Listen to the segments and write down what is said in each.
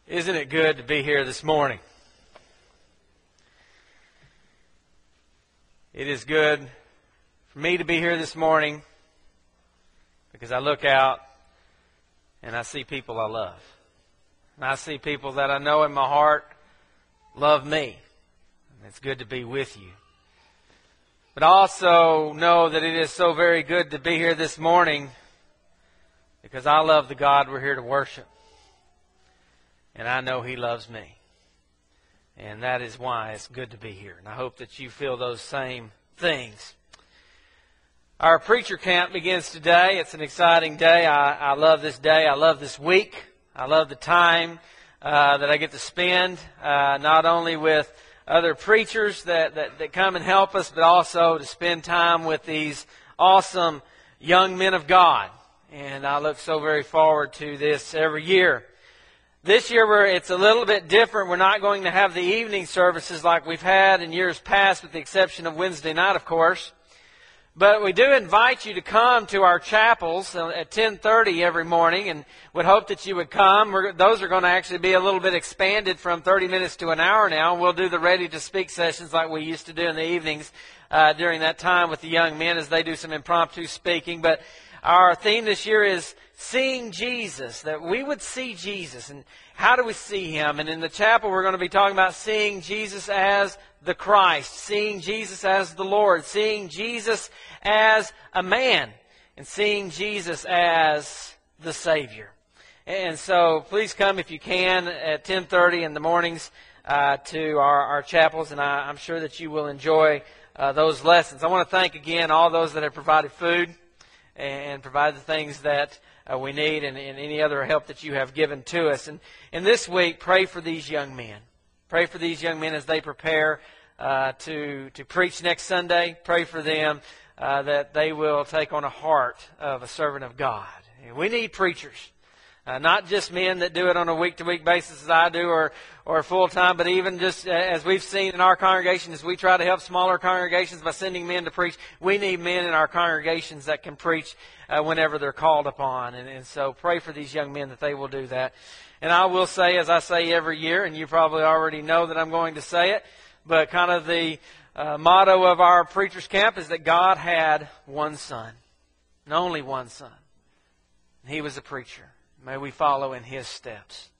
Isn't it good to be here this morning? It is good for me to be here this morning because I look out and I see people I love. And I see people that I know in my heart love me. And it's good to be with you. But I also know that it is so very good to be here this morning because I love the God we're here to worship. And I know He loves me. And that is why it's good to be here. And I hope that you feel those same things. Our preacher camp begins today. It's an exciting day. I love this day. I love this week. I love the time that I get to spend not only with other preachers that come and help us, but also to spend time with these awesome young men of God. And I look so very forward to this every year. This year it's a little bit different. We're not going to have the evening services like we've had in years past, with the exception of Wednesday night, of course. But we do invite you to come to our chapels at 10:30 every morning, and would hope that you would come. Those are going to actually be a little bit expanded from 30 minutes to an hour now. We'll do the Ready to Speak sessions like we used to do in the evenings during that time with the young men as they do some impromptu speaking. But our theme this year is seeing Jesus, that we would see Jesus. And how do we see Him? And in the chapel we're going to be talking about seeing Jesus as the Christ, seeing Jesus as the Lord, seeing Jesus as a man, and seeing Jesus as the Savior. And so please come if you can at 10:30 in the mornings to our chapels, and I'm sure that you will enjoy those lessons. I want to thank again all those that have provided food and provide the things that we need, and any other help that you have given to us. And this week, pray for these young men. Pray for these young men as they prepare to preach next Sunday. Pray for them that they will take on a heart of a servant of God. And we need preachers. Not just men that do it on a week-to-week basis as I do or full-time, but even just as we've seen in our congregation, as we try to help smaller congregations by sending men to preach, we need men in our congregations that can preach whenever they're called upon. And so pray for these young men that they will do that. And I will say, as I say every year, and you probably already know that I'm going to say it, but kind of the motto of our preacher's camp is that God had one son, and only one son. And He was a preacher. May we follow in His steps.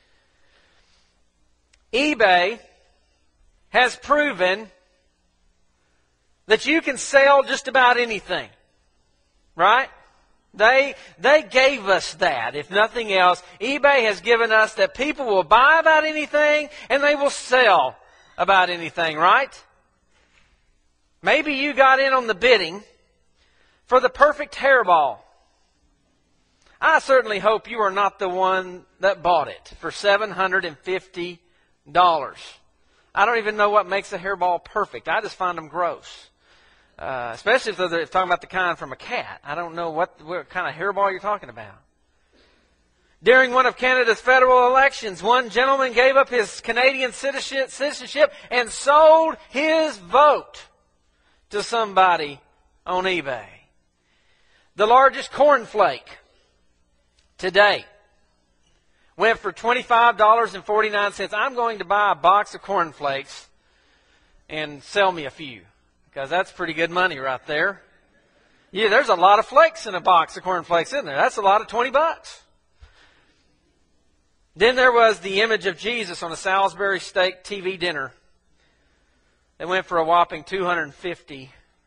eBay has proven that you can sell just about anything. Right? They gave us that. If nothing else, eBay has given us that people will buy about anything and they will sell about anything, right? Maybe you got in on the bidding for the perfect hairball. I certainly hope you are not the one that bought it for $750. I don't even know what makes a hairball perfect. I just find them gross. Especially if they're talking about the kind from a cat. I don't know what kind of hairball you're talking about. During one of Canada's federal elections, one gentleman gave up his Canadian citizenship and sold his vote to somebody on eBay. The largest cornflake to date went for $25.49. I'm going to buy a box of cornflakes and sell me a few, because that's pretty good money right there. Yeah, there's a lot of flakes in a box of cornflakes, isn't there? That's a lot of $20. Then there was the image of Jesus on a Salisbury steak TV dinner that went for a whopping $250.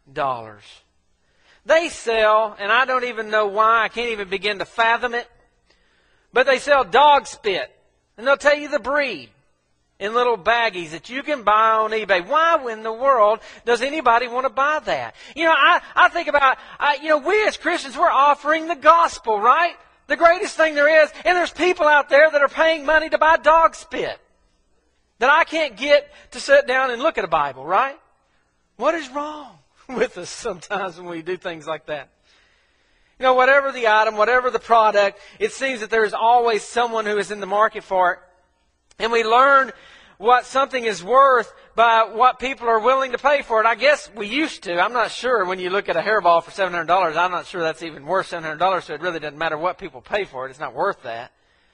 They sell, and I don't even know why, I can't even begin to fathom it, but they sell dog spit, and they'll tell you the breed in little baggies that you can buy on eBay. Why in the world does anybody want to buy that? You know, I think about, we as Christians, we're offering the gospel, right? The greatest thing there is. And there's people out there that are paying money to buy dog spit that I can't get to sit down and look at a Bible, right? What is wrong with us sometimes when we do things like that? You know, whatever the item, whatever the product, it seems that there's always someone who is in the market for it. And we learn what something is worth by what people are willing to pay for it. I guess we used to. I'm not sure when you look at a hairball for $700. I'm not sure that's even worth $700, so it really doesn't matter what people pay for it. It's not worth that.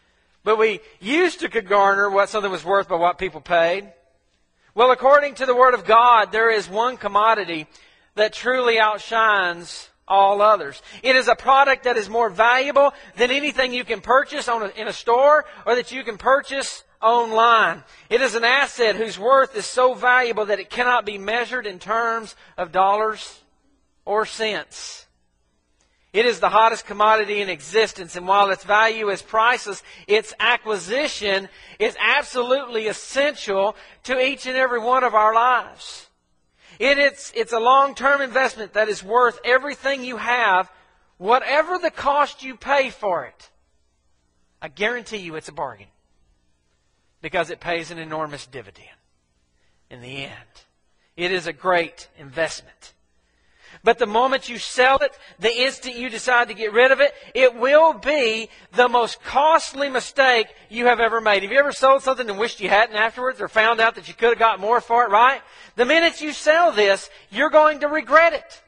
But we used to could garner what something was worth by what people paid. Well, according to the Word of God, there is one commodity that truly outshines all others. It is a product that is more valuable than anything you can purchase in a store or that you can purchase online. It is an asset whose worth is so valuable that it cannot be measured in terms of dollars or cents. It is the hottest commodity in existence, and while its value is priceless, its acquisition is absolutely essential to each and every one of our lives. It's a long-term investment that is worth everything you have, whatever the cost you pay for it. I guarantee you it's a bargain, because it pays an enormous dividend in the end. It is a great investment. But the moment you sell it, the instant you decide to get rid of it, it will be the most costly mistake you have ever made. Have you ever sold something and wished you hadn't afterwards, or found out that you could have got more for it, right? The minute you sell this, you're going to regret it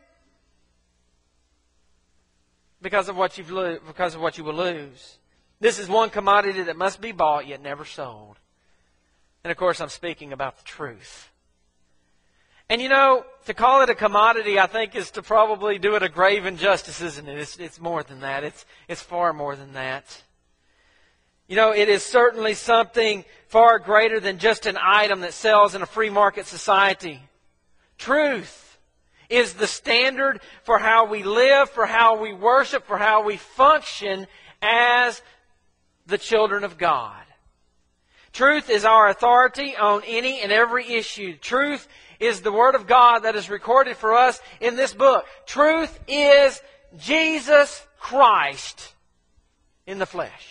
because of what you will lose. This is one commodity that must be bought yet never sold. And of course, I'm speaking about the truth. And you know, to call it a commodity, I think, is to probably do it a grave injustice, isn't it? It's more than that. It's far more than that. You know, it is certainly something far greater than just an item that sells in a free market society. Truth is the standard for how we live, for how we worship, for how we function as the children of God. Truth is our authority on any and every issue. Truth is the Word of God that is recorded for us in this book. Truth is Jesus Christ in the flesh.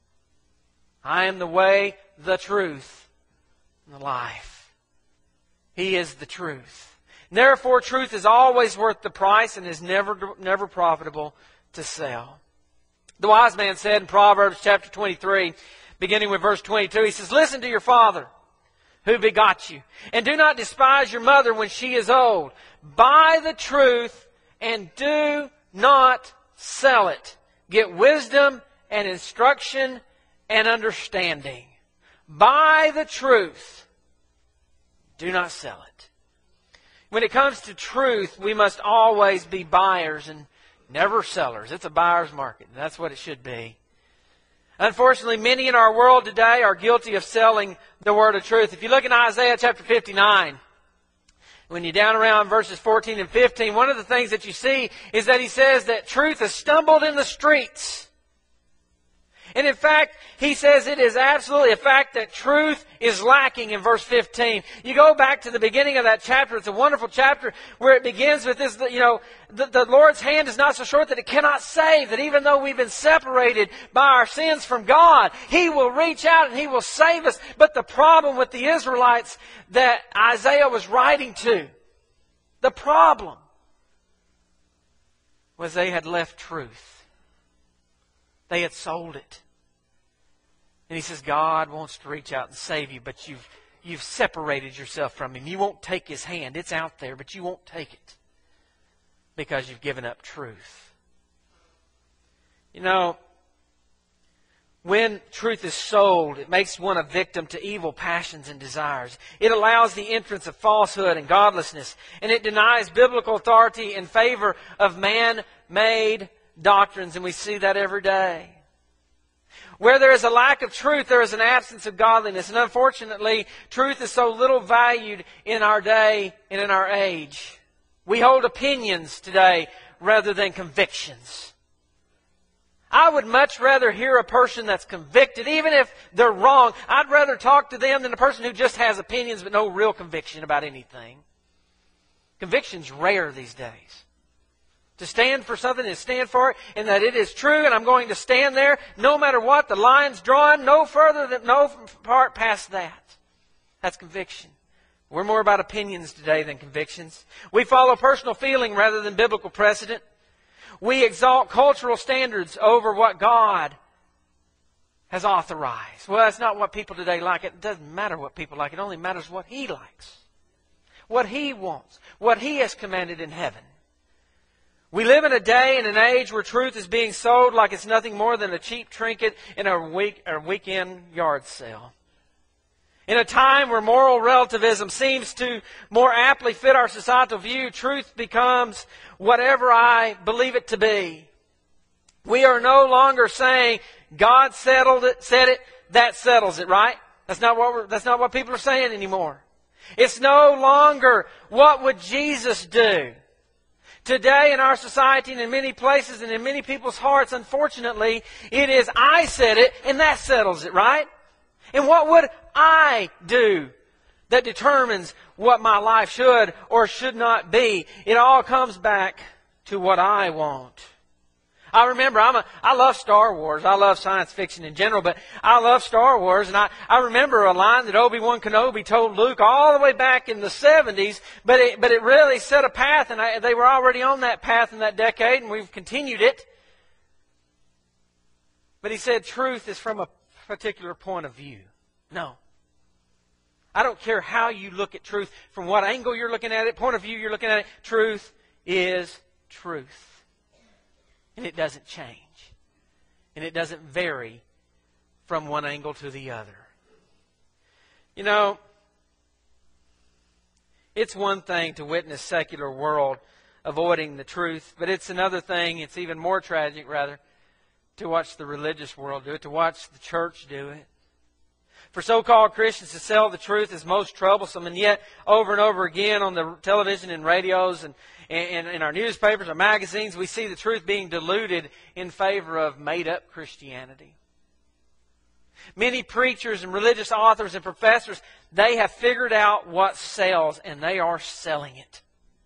I am the way, the truth, and the life. He is the truth. And therefore, truth is always worth the price and is never profitable to sell. The wise man said in Proverbs chapter 23, beginning with verse 22, he says, "Listen to your father, who begot you, and do not despise your mother when she is old. Buy the truth and do not sell it. Get wisdom and instruction and understanding." Buy the truth. Do not sell it. When it comes to truth, we must always be buyers and never sellers. It's a buyer's market, and that's what it should be. Unfortunately, many in our world today are guilty of selling the word of truth. If you look in Isaiah chapter 59, when you're down around verses 14 and 15, one of the things that you see is that he says that truth has stumbled in the streets. And in fact, he says it is absolutely a fact that truth is lacking in verse 15. You go back to the beginning of that chapter. It's a wonderful chapter where it begins with this, the Lord's hand is not so short that it cannot save, that even though we've been separated by our sins from God, He will reach out and He will save us. But the problem with the Israelites that Isaiah was writing to, the problem was they had left truth. They had sold it. And he says, God wants to reach out and save you, but you've separated yourself from Him. You won't take His hand. It's out there, but you won't take it because you've given up truth. You know, when truth is sold, it makes one a victim to evil passions and desires. It allows the entrance of falsehood and godlessness, and it denies biblical authority in favor of man-made doctrines, and we see that every day. Where there is a lack of truth, there is an absence of godliness. And unfortunately, truth is so little valued in our day and in our age. We hold opinions today rather than convictions. I would much rather hear a person that's convicted, even if they're wrong. I'd rather talk to them than a person who just has opinions but no real conviction about anything. Conviction's rare these days. To stand for something and stand for it, and that it is true, and I'm going to stand there no matter what. The line's drawn, no part past that. That's conviction. We're more about opinions today than convictions. We follow personal feeling rather than biblical precedent. We exalt cultural standards over what God has authorized. Well, that's not what people today like. It doesn't matter what people like. It only matters what He likes. What He wants. What He has commanded in heaven. We live in a day and an age where truth is being sold like it's nothing more than a cheap trinket in a weekend yard sale. In a time where moral relativism seems to more aptly fit our societal view, truth becomes whatever I believe it to be. We are no longer saying, God said it, that settles it, right? That's not what people are saying anymore. It's no longer, what would Jesus do? Today in our society and in many places and in many people's hearts, unfortunately, it is, I said it, and that settles it, right? And what would I do that determines what my life should or should not be? It all comes back to what I want. I remember, I love Star Wars. I love science fiction in general, but I love Star Wars. And I remember a line that Obi-Wan Kenobi told Luke all the way back in the 70s, but it really set a path, and they were already on that path in that decade, and we've continued it. But he said truth is from a particular point of view. No. I don't care how you look at truth, from what angle you're looking at it, point of view you're looking at it, truth is truth. And it doesn't change. And it doesn't vary from one angle to the other. You know, it's one thing to witness secular world avoiding the truth, but it's another thing, it's even more tragic rather, to watch the religious world do it, to watch the church do it. For so-called Christians to sell the truth is most troublesome, and yet over and over again on the television and radios and in our newspapers, our magazines, we see the truth being diluted in favor of made-up Christianity. Many preachers and religious authors and professors, they have figured out what sells, and they are selling it.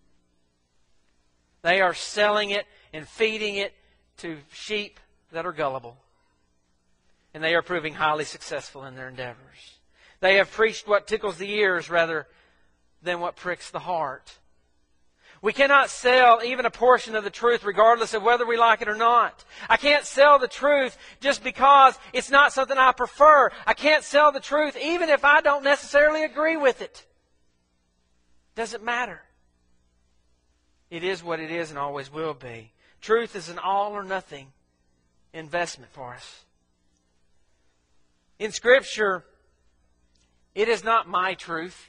They are selling it and feeding it to sheep that are gullible. And they are proving highly successful in their endeavors. They have preached what tickles the ears rather than what pricks the heart. We cannot sell even a portion of the truth regardless of whether we like it or not. I can't sell the truth just because it's not something I prefer. I can't sell the truth even if I don't necessarily agree with it. Doesn't matter. It is what it is and always will be. Truth is an all or nothing investment for us. In Scripture, it is not my truth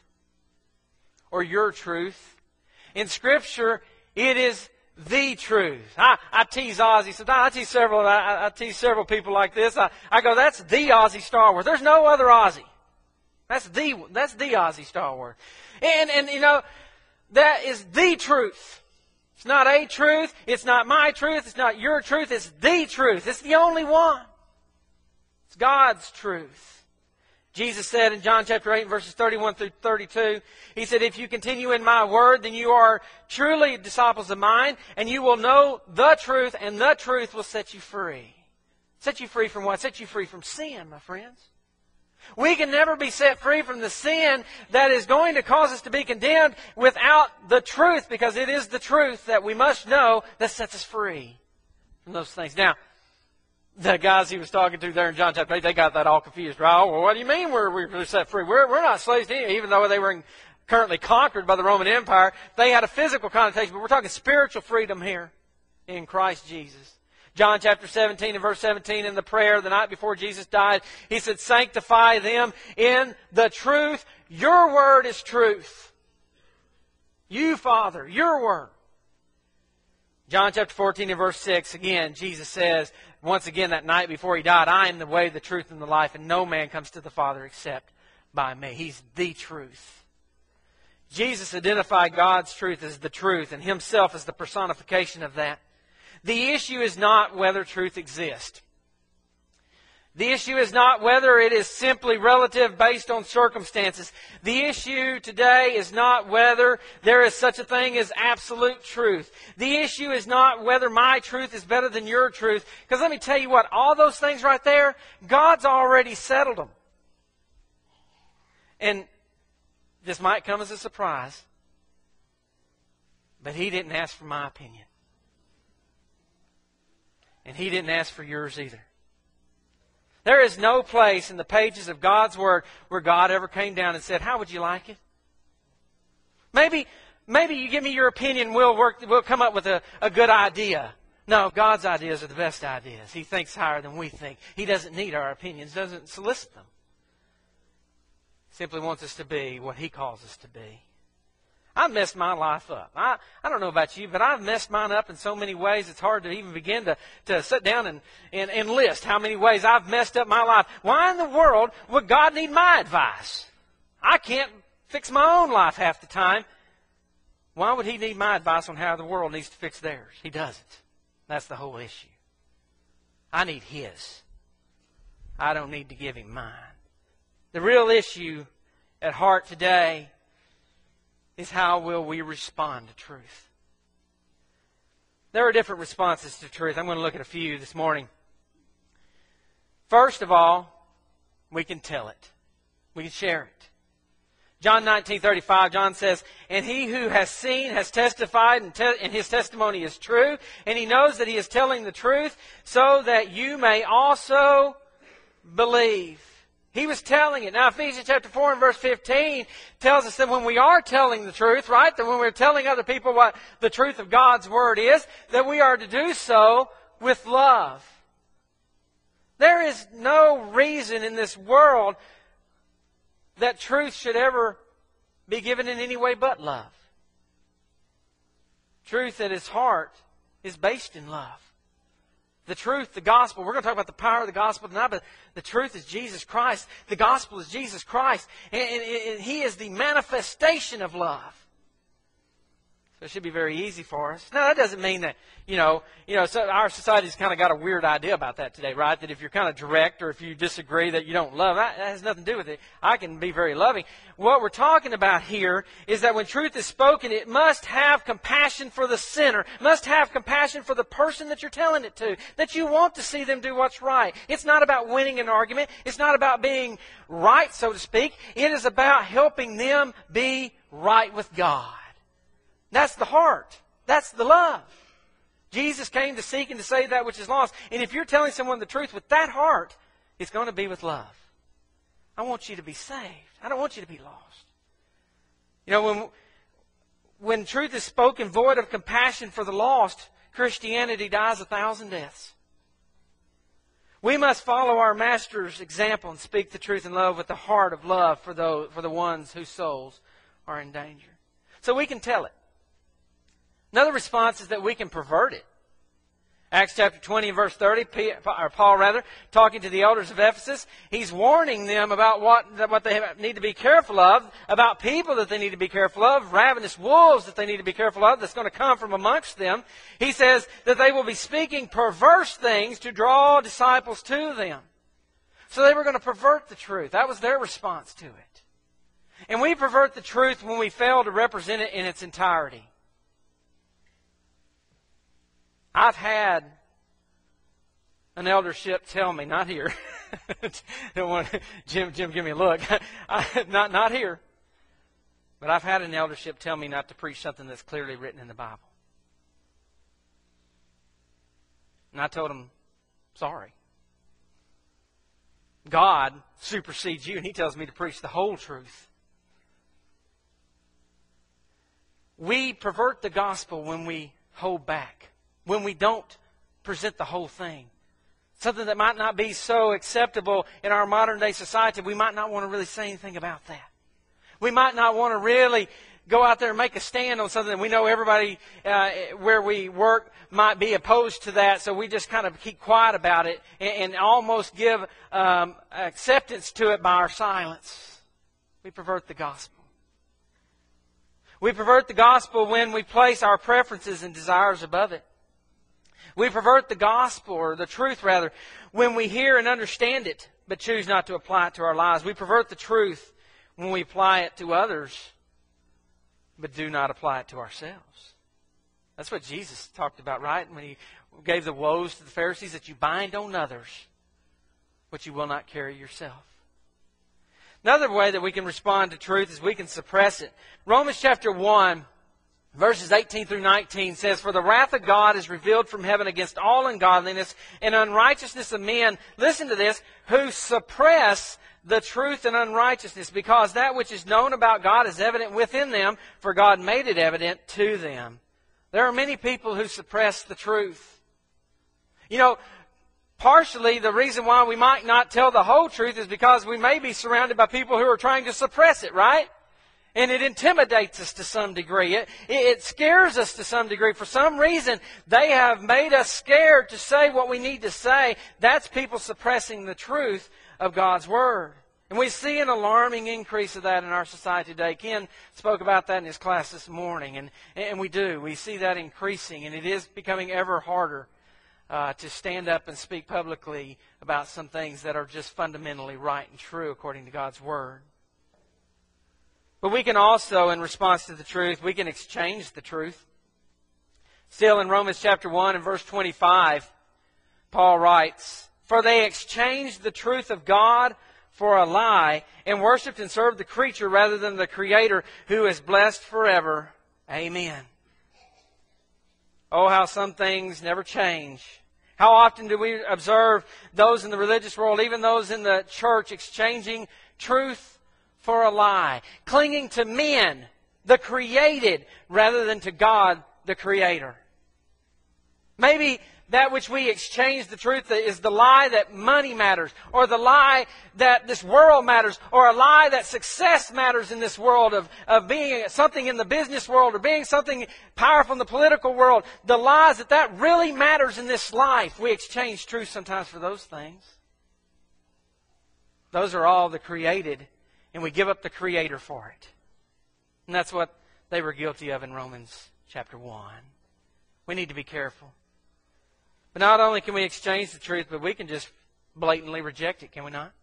or your truth. In Scripture, it is the truth. I tease Ozzy sometimes. I tease several people like this. I go, that's the Ozzy Star Wars. There's no other Ozzy. That's the Ozzy Star Wars. And you know, that is the truth. It's not a truth. It's not my truth. It's not your truth. It's the truth. It's the only one. It's God's truth. Jesus said in John chapter 8, verses 31 through 32, He said, if you continue in my word, then you are truly disciples of mine, and you will know the truth, and the truth will set you free. Set you free from what? Set you free from sin, my friends. We can never be set free from the sin that is going to cause us to be condemned without the truth, because it is the truth that we must know that sets us free from those things. Now, the guys he was talking to there in John chapter 8, they got that all confused. Right? Oh, well, what do you mean we're set free? We're not slaves to anything, even though they were currently conquered by the Roman Empire. They had a physical connotation, but we're talking spiritual freedom here in Christ Jesus. John chapter 17 and verse 17 in the prayer the night before Jesus died, He said, sanctify them in the truth. Your word is truth. You, Father, your word. John chapter 14 and verse 6, again, Jesus says, once again that night before He died, I am the way, the truth, and the life, and no man comes to the Father except by me. He's the truth. Jesus identified God's truth as the truth, and Himself as the personification of that. The issue is not whether truth exists. The issue is not whether it is simply relative based on circumstances. The issue today is not whether there is such a thing as absolute truth. The issue is not whether my truth is better than your truth. Because let me tell you what, all those things right there, God's already settled them. And this might come as a surprise, but He didn't ask for my opinion. And He didn't ask for yours either. There is no place in the pages of God's Word where God ever came down and said, how would you like it? Maybe maybe you give me your opinion, we'll come up with a good idea. No, God's ideas are the best ideas. He thinks higher than we think. He doesn't need our opinions, doesn't solicit them. He simply wants us to be what He calls us to be. I've messed my life up. I don't know about you, but I've messed mine up in so many ways it's hard to even begin to sit down and list how many ways I've messed up my life. Why in the world would God need my advice? I can't fix my own life half the time. Why would He need my advice on how the world needs to fix theirs? He doesn't. That's the whole issue. I need His. I don't need to give Him mine. The real issue at heart today is how will we respond to truth. There are different responses to truth. I'm going to look at a few this morning. First of all, we can tell it. We can share it. John 19:35, John says, "And he who has seen has testified, and his testimony is true, and he knows that he is telling the truth, so that you may also believe." He was telling it. Now, Ephesians chapter 4 and verse 15 tells us that when we are telling the truth, right, that when we're telling other people what the truth of God's Word is, that we are to do so with love. There is no reason in this world that truth should ever be given in any way but love. Truth at its heart is based in love. The truth, the gospel, we're going to talk about the power of the gospel tonight, but the truth is Jesus Christ. The gospel is Jesus Christ. And He is the manifestation of love. So it should be very easy for us. Now, that doesn't mean that, so our society's kind of got a weird idea about that today, right? That if you're kind of direct or if you disagree that you don't love, that has nothing to do with it. I can be very loving. What we're talking about here is that when truth is spoken, it must have compassion for the sinner, must have compassion for the person that you're telling it to, that you want to see them do what's right. It's not about winning an argument. It's not about being right, so to speak. It is about helping them be right with God. That's the heart. That's the love. Jesus came to seek and to save that which is lost. And if you're telling someone the truth with that heart, it's going to be with love. I want you to be saved. I don't want you to be lost. When truth is spoken void of compassion for the lost, Christianity dies 1,000 deaths. We must follow our Master's example and speak the truth in love with the heart of love for the ones whose souls are in danger. So we can tell it. Another response is that we can pervert it. Acts chapter 20 and verse 30, Paul, talking to the elders of Ephesus, he's warning them about what they need to be careful of, about people that they need to be careful of, ravenous wolves that they need to be careful of, that's going to come from amongst them. He says that they will be speaking perverse things to draw disciples to them. So they were going to pervert the truth. That was their response to it. And we pervert the truth when we fail to represent it in its entirety. I've had an eldership tell me, not here. Don't want Jim, give me a look. Not here. But I've had an eldership tell me not to preach something that's clearly written in the Bible. And I told him, sorry. God supersedes you, and He tells me to preach the whole truth. We pervert the gospel when we hold back. When we don't present the whole thing. Something that might not be so acceptable in our modern day society, we might not want to really say anything about that. We might not want to really go out there and make a stand on something. We know everybody where we work might be opposed to that, so we just kind of keep quiet about it and almost give acceptance to it by our silence. We pervert the gospel. We pervert the gospel when we place our preferences and desires above it. We pervert the gospel, or the truth rather, when we hear and understand it, but choose not to apply it to our lives. We pervert the truth when we apply it to others, but do not apply it to ourselves. That's what Jesus talked about, right? When He gave the woes to the Pharisees, that you bind on others what you will not carry yourself. Another way that we can respond to truth is we can suppress it. Romans chapter 1 Verses 18 through 19 says, "For the wrath of God is revealed from heaven against all ungodliness and unrighteousness of men," listen to this, "who suppress the truth and unrighteousness, because that which is known about God is evident within them, for God made it evident to them." There are many people who suppress the truth. You know, partially the reason why we might not tell the whole truth is because we may be surrounded by people who are trying to suppress it, right? And it intimidates us to some degree. It scares us to some degree. For some reason, they have made us scared to say what we need to say. That's people suppressing the truth of God's Word. And we see an alarming increase of that in our society today. Ken spoke about that in his class this morning. And we do. We see that increasing. And it is becoming ever harder to stand up and speak publicly about some things that are just fundamentally right and true according to God's Word. But we can also, in response to the truth, we can exchange the truth. Still in Romans chapter 1 and verse 25, Paul writes, "For they exchanged the truth of God for a lie, and worshipped and served the creature rather than the Creator, who is blessed forever. Amen." Oh, how some things never change. How often do we observe those in the religious world, even those in the church, exchanging truth for a lie, clinging to men, the created, rather than to God, the Creator. Maybe that which we exchange the truth is the lie that money matters, or the lie that this world matters, or a lie that success matters in this world of being something in the business world, or being something powerful in the political world. The lies that really matters in this life. We exchange truth sometimes for those things. Those are all the created, and we give up the Creator for it. And that's what they were guilty of in Romans chapter 1. We need to be careful. But not only can we exchange the truth, but we can just blatantly reject it, can we not?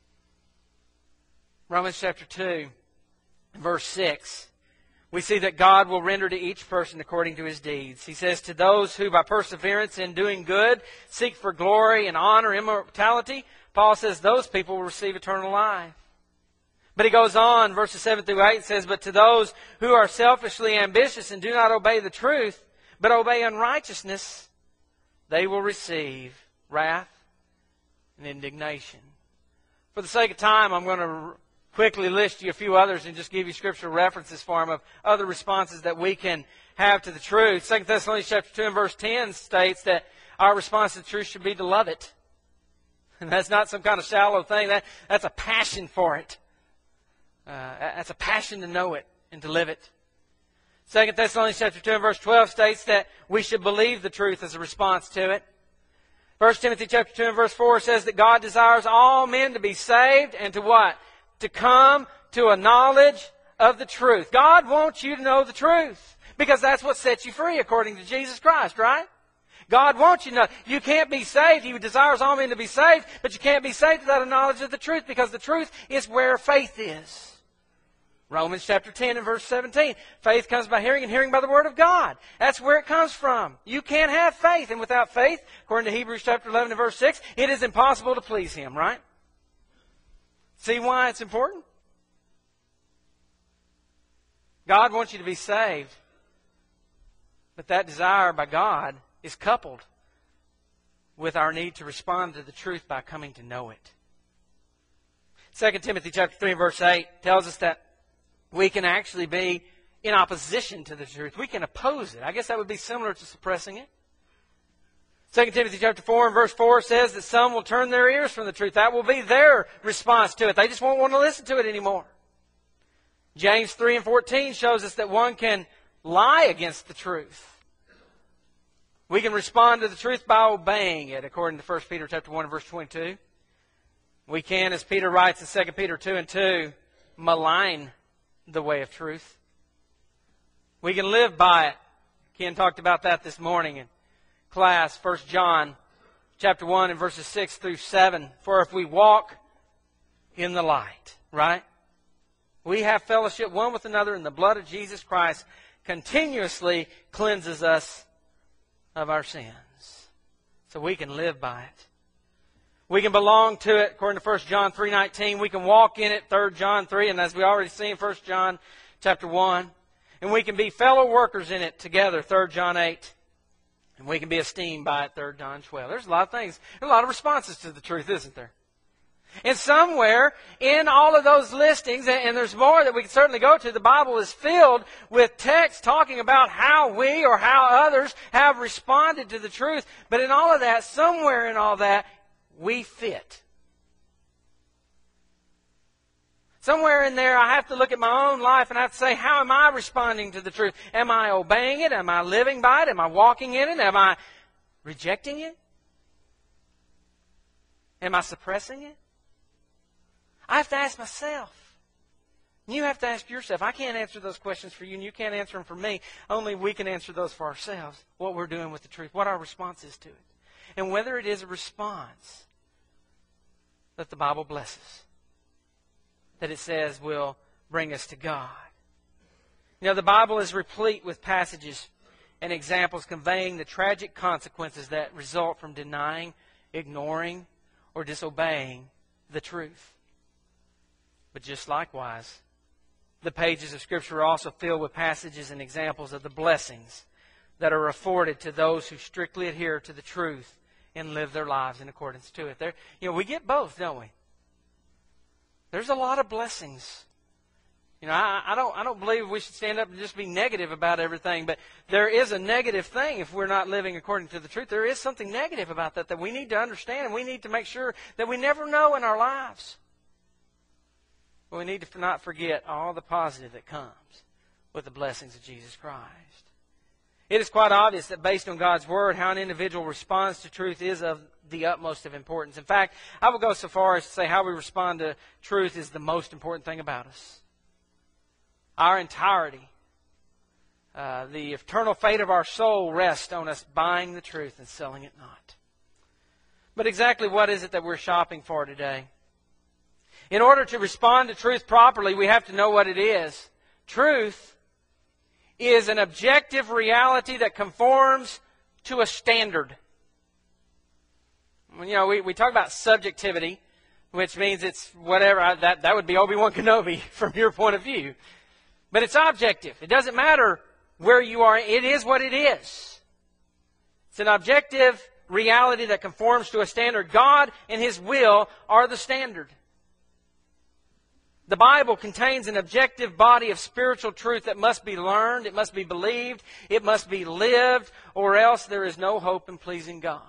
Romans chapter 2, verse 6, we see that God will render to each person according to his deeds. He says, "To those who by perseverance in doing good seek for glory and honor, immortality," Paul says those people will receive eternal life. But he goes on, verses 7 through 8, says, "But to those who are selfishly ambitious and do not obey the truth, but obey unrighteousness, they will receive wrath and indignation." For the sake of time, I'm going to quickly list you a few others and just give you scriptural references for them of other responses that we can have to the truth. 2 Thessalonians chapter 2 and verse 10 states that our response to the truth should be to love it. And that's not some kind of shallow thing. That's a passion for it. That's a passion to know it and to live it. 2 Thessalonians chapter 2 and verse 12 states that we should believe the truth as a response to it. 1 Timothy chapter 2 and verse 4 says that God desires all men to be saved and to what? To come to a knowledge of the truth. God wants you to know the truth because that's what sets you free according to Jesus Christ, right? God wants you to know. You can't be saved. He desires all men to be saved, but you can't be saved without a knowledge of the truth because the truth is where faith is. Romans chapter 10 and verse 17. Faith comes by hearing, and hearing by the Word of God. That's where it comes from. You can't have faith, and without faith, according to Hebrews chapter 11 and verse 6, it is impossible to please Him, right? See why it's important? God wants you to be saved, but that desire by God is coupled with our need to respond to the truth by coming to know it. 2 Timothy chapter 3 and verse 8 tells us that we can actually be in opposition to the truth. We can oppose it. I guess that would be similar to suppressing it. 2 Timothy chapter 4 and verse 4 says that some will turn their ears from the truth. That will be their response to it. They just won't want to listen to it anymore. James 3 and 14 shows us that one can lie against the truth. We can respond to the truth by obeying it, according to 1 Peter chapter 1 and verse 22. We can, as Peter writes in 2 Peter 2 and 2, malign the way of truth. We can live by it. Ken talked about that this morning in class, 1 John chapter 1 and verses 6 through 7. For if we walk in the light, right? We have fellowship one with another, and the blood of Jesus Christ continuously cleanses us of our sins. So we can live by it. We can belong to it, according to 1 John 3:19. We can walk in it, 3 John 3, and as we already see in 1 John chapter 1. And we can be fellow workers in it together, 3 John 8. And we can be esteemed by it, 3 John 12. There's a lot of things. There's a lot of responses to the truth, isn't there? And somewhere in all of those listings, and there's more that we can certainly go to, the Bible is filled with texts talking about how we or how others have responded to the truth. But in all of that, somewhere in all that, we fit. Somewhere in there, I have to look at my own life and I have to say, how am I responding to the truth? Am I obeying it? Am I living by it? Am I walking in it? Am I rejecting it? Am I suppressing it? I have to ask myself. You have to ask yourself. I can't answer those questions for you, and you can't answer them for me. Only we can answer those for ourselves. What we're doing with the truth, what our response is to it. And whether it is a response that the Bible blesses, that it says will bring us to God. You know, the Bible is replete with passages and examples conveying the tragic consequences that result from denying, ignoring, or disobeying the truth. But just likewise, the pages of Scripture are also filled with passages and examples of the blessings that are afforded to those who strictly adhere to the truth and live their lives in accordance to it. We get both, don't we? There's a lot of blessings. I don't believe we should stand up and just be negative about everything, but there is a negative thing if we're not living according to the truth. There is something negative about that we need to understand, and we need to make sure that we never know in our lives. But we need to not forget all the positive that comes with the blessings of Jesus Christ. It is quite obvious that based on God's Word, how an individual responds to truth is of the utmost of importance. In fact, I will go so far as to say how we respond to truth is the most important thing about us. Our entirety, the eternal fate of our soul rests on us buying the truth and selling it not. But exactly what is it that we're shopping for today? In order to respond to truth properly, we have to know what it is. Truth is an objective reality that conforms to a standard. We talk about subjectivity, which means it's whatever. That would be Obi-Wan Kenobi from your point of view. But it's objective. It doesn't matter where you are. It is what it is. It's an objective reality that conforms to a standard. God and His will are the standard. The Bible contains an objective body of spiritual truth that must be learned, it must be believed, it must be lived, or else there is no hope in pleasing God.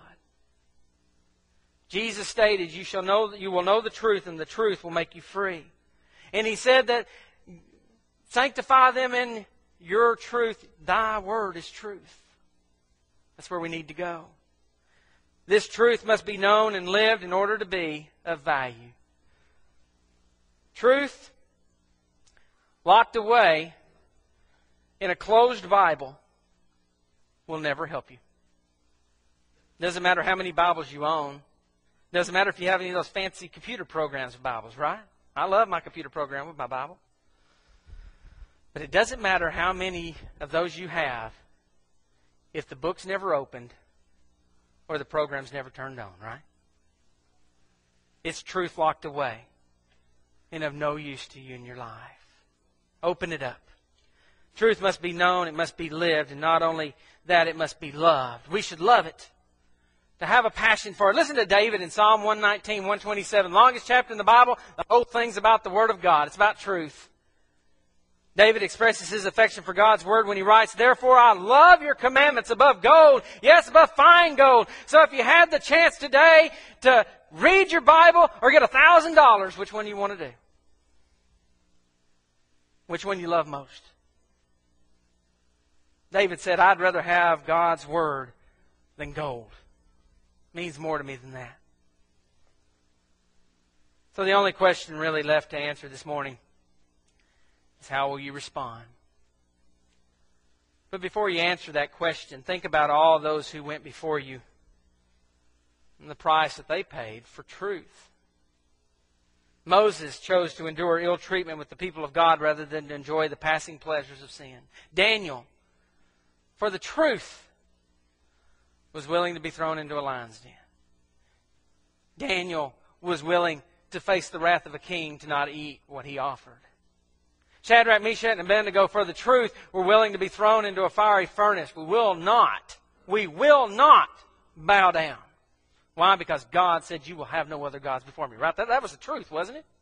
Jesus stated, you will know the truth, and the truth will make you free. And He said that, sanctify them in your truth. Thy word is truth. That's where we need to go. This truth must be known and lived in order to be of value. Truth locked away in a closed Bible will never help you. Doesn't matter how many Bibles you own. Doesn't matter if you have any of those fancy computer programs with Bibles, right? I love my computer program with my Bible. But it doesn't matter how many of those you have if the book's never opened or the program's never turned on, right? It's truth locked away and of no use to you in your life. Open it up. Truth must be known, it must be lived, and not only that, it must be loved. We should love it. To have a passion for it. Listen to David in Psalm 119, 127. Longest chapter in the Bible. The whole thing's about the Word of God. It's about truth. David expresses his affection for God's Word when he writes, therefore I love your commandments above gold. Yes, above fine gold. So if you had the chance today to read your Bible or get $1,000, which one do you want to do? Which one you love most? David said, I'd rather have God's Word than gold. It means more to me than that. So the only question really left to answer this morning is how will you respond? But before you answer that question, think about all those who went before you and the price that they paid for truth. Moses chose to endure ill treatment with the people of God rather than to enjoy the passing pleasures of sin. Daniel, for the truth, was willing to be thrown into a lion's den. Daniel was willing to face the wrath of a king to not eat what he offered. Shadrach, Meshach, and Abednego, for the truth, were willing to be thrown into a fiery furnace. We will not bow down. Why? Because God said, you will have no other gods before me. Right? That was the truth, wasn't it?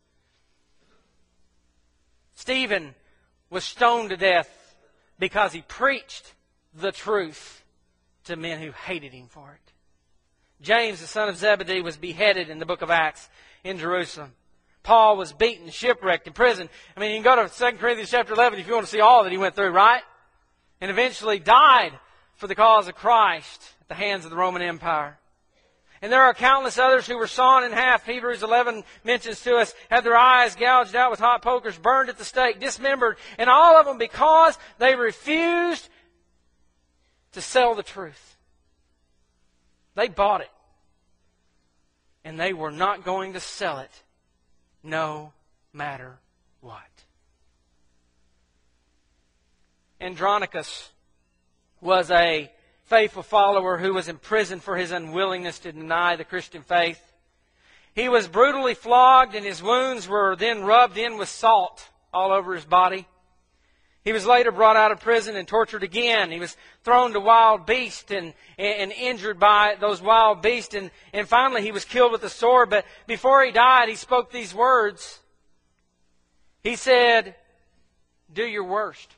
Stephen was stoned to death because he preached the truth to men who hated him for it. James, the son of Zebedee, was beheaded in the book of Acts in Jerusalem. Paul was beaten, shipwrecked, in prison. I mean, you can go to 2 Corinthians chapter 11 if you want to see all that he went through, right? And eventually died for the cause of Christ at the hands of the Roman Empire. And there are countless others who were sawn in half. Hebrews 11 mentions to us, had their eyes gouged out with hot pokers, burned at the stake, dismembered. And all of them because they refused to sell the truth. They bought it. And they were not going to sell it no matter what. Andronicus was a faithful follower who was imprisoned for his unwillingness to deny the Christian faith. He was brutally flogged, and his wounds were then rubbed in with salt all over his body. He was later brought out of prison and tortured again. He was thrown to wild beasts and injured by those wild beasts. And finally he was killed with a sword. But before he died, he spoke these words. He said, do your worst.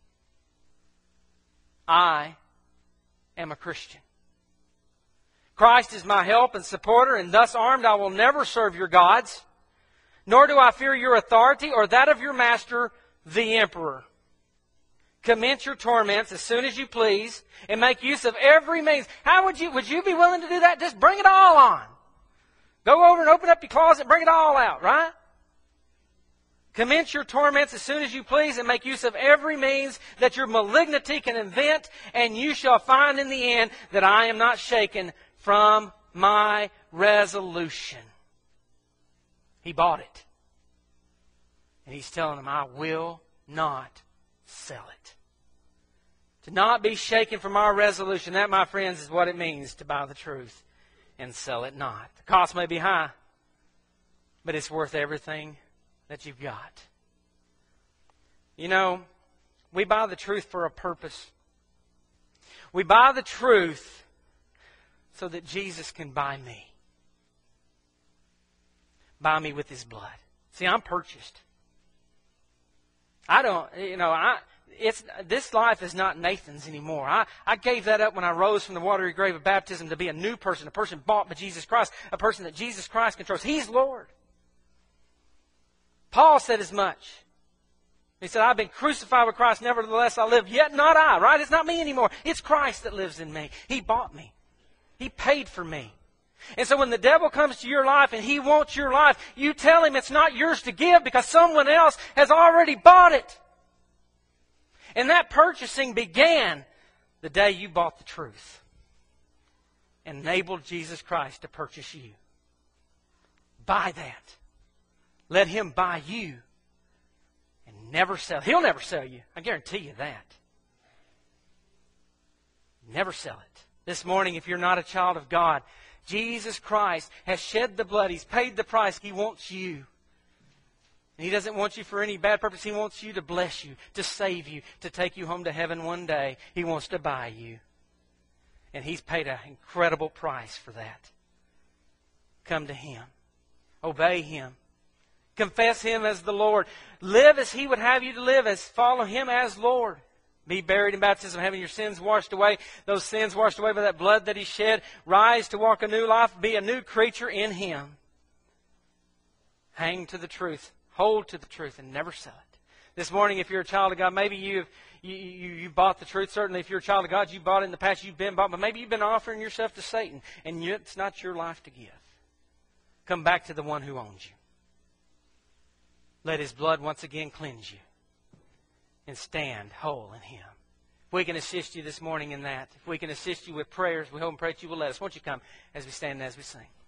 I am a Christian. Christ is my help and supporter, and thus armed I will never serve your gods, nor do I fear your authority or that of your master, the emperor. Commence your torments as soon as you please, and make use of every means. How would you be willing to do that? Just bring it all on. Go over and open up your closet, bring it all out, right? Commence your torments as soon as you please, and make use of every means that your malignity can invent, and you shall find in the end that I am not shaken from my resolution. He bought it. And he's telling them, I will not sell it. To not be shaken from our resolution, that, my friends, is what it means to buy the truth and sell it not. The cost may be high, but it's worth everything that you've got. You know, we buy the truth for a purpose. We buy the truth so that Jesus can buy me. Buy me with His blood. See, I'm purchased. This life is not Nathan's anymore. I gave that up when I rose from the watery grave of baptism to be a new person, a person bought by Jesus Christ, a person that Jesus Christ controls. He's Lord. Paul said as much. He said, I've been crucified with Christ, nevertheless I live, yet not I, right? It's not me anymore. It's Christ that lives in me. He bought me. He paid for me. And so when the devil comes to your life and he wants your life, you tell him it's not yours to give because someone else has already bought it. And that purchasing began the day you bought the truth. Enabled Jesus Christ to purchase you. Buy that. Let Him buy you. And never sell. He'll never sell you. I guarantee you that. Never sell it. This morning, if you're not a child of God, Jesus Christ has shed the blood. He's paid the price. He wants you. And He doesn't want you for any bad purpose. He wants you to bless you, to save you, to take you home to heaven one day. He wants to buy you. And He's paid an incredible price for that. Come to Him. Obey Him. Confess Him as the Lord. Live as He would have you to live. Follow Him as Lord. Be buried in baptism, having your sins washed away. Those sins washed away by that blood that He shed. Rise to walk a new life. Be a new creature in Him. Hang to the truth. Hold to the truth and never sell it. This morning, if you're a child of God, maybe you bought the truth. Certainly, if you're a child of God, you bought it in the past. You've been bought. But maybe you've been offering yourself to Satan. And it's not your life to give. Come back to the one who owns you. Let His blood once again cleanse you. And stand whole in Him. If we can assist you this morning in that, if we can assist you with prayers, we hope and pray that you will let us. Won't you come as we stand and as we sing?